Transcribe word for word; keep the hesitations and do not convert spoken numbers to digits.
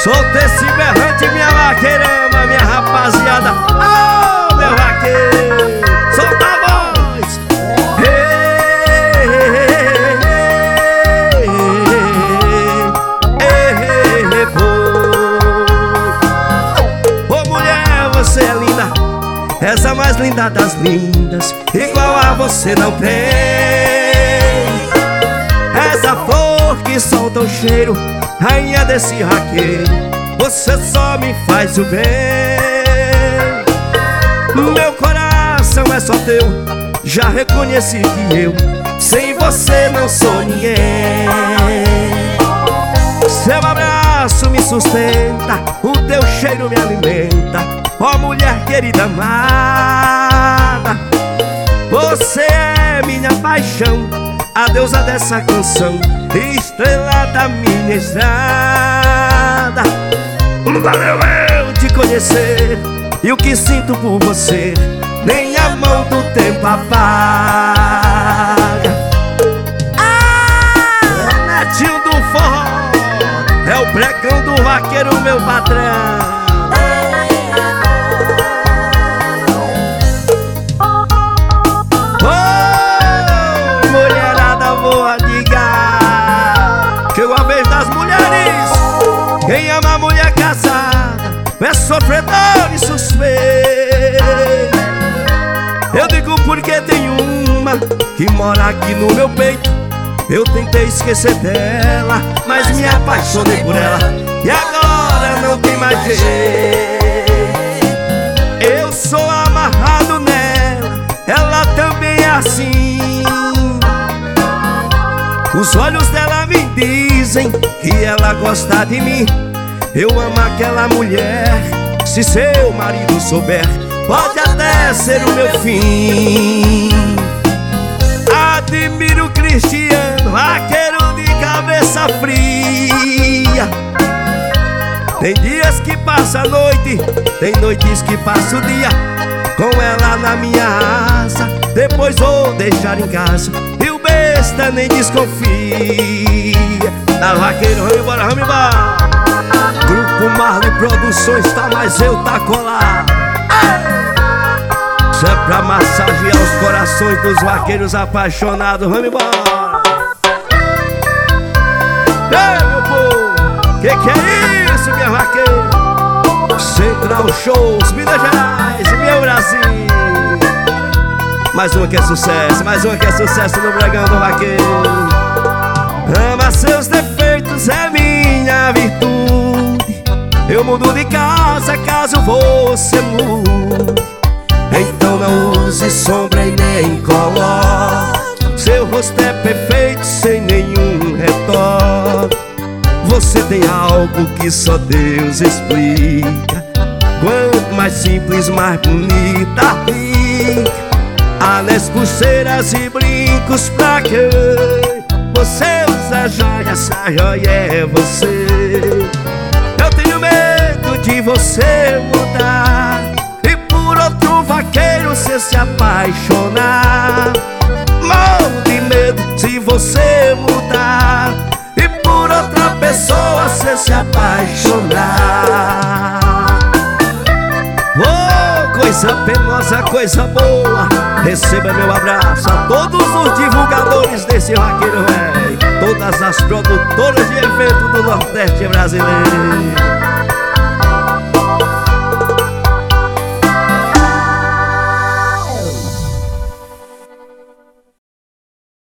Solta esse berrante, minha vaqueirama, minha rapaziada. Oh, meu vaqueiro, solta a voz. Ei, ei, ei, pô. Ô mulher, você é linda, essa mais linda das lindas, igual a você não tem. Essa flor que solta o cheiro, rainha desse raqueiro, você só me faz o bem. Meu coração é só teu, já reconheci que eu sem você não sou ninguém. Seu abraço me sustenta, o teu cheiro me alimenta. Ó mulher querida amada, você é minha paixão, a deusa dessa canção, estrela da minha estrada. Valeu eu te conhecer, e o que sinto por você nem a mão do tempo apaga. Ah, netinho do forró, é o pregão do vaqueiro, meu patrão. Chegou a vez das mulheres, quem ama a mulher casada é sofredor e suspeito. Eu digo porque tem uma que mora aqui no meu peito. Eu tentei esquecer dela, mas me apaixonei por ela, e agora não tem mais jeito. Eu sou amarrado nela, ela também é assim. Os olhos dela me dizem que ela gosta de mim. Eu amo aquela mulher, se seu marido souber, pode até ser o meu fim. Admiro o Cristiano, vaqueiro de cabeça fria. Tem dias que passa a noite, tem noites que passa o dia com ela na minha asa, depois vou deixar em casa e o besta nem desconfia. Tá vaqueiro, vamos embora, vamos embora. Grupo Marley Produções, tá, mas eu tá colado. Isso é pra massagear os corações dos vaqueiros apaixonados. Vamos embora. Ei, meu povo, que que é isso, minha vaqueira? Central Shows, Minas Gerais, meu Brasil. Mais uma que é sucesso, mais uma que é sucesso no Bregão do Vaqueiro. Ama seus defeitos, é minha virtude. Eu mudo de casa caso você mude. Então não use sombra e nem coloque. Seu rosto é perfeito sem nenhum retoque. Você tem algo que só Deus explica. Quanto mais simples, mais bonita fica. Anéis, pulseiras e brincos pra quê? Você usa joia, essa joia é você. Eu tenho medo de você mudar e por outro vaqueiro você se apaixonar. Morro de medo se você mudar e por outra pessoa você se apaixonar. Oh, coisa penosa, coisa boa. Receba meu abraço a todos os divulgadores desse vaqueiro velho, todas as produtoras de evento do Nordeste brasileiro.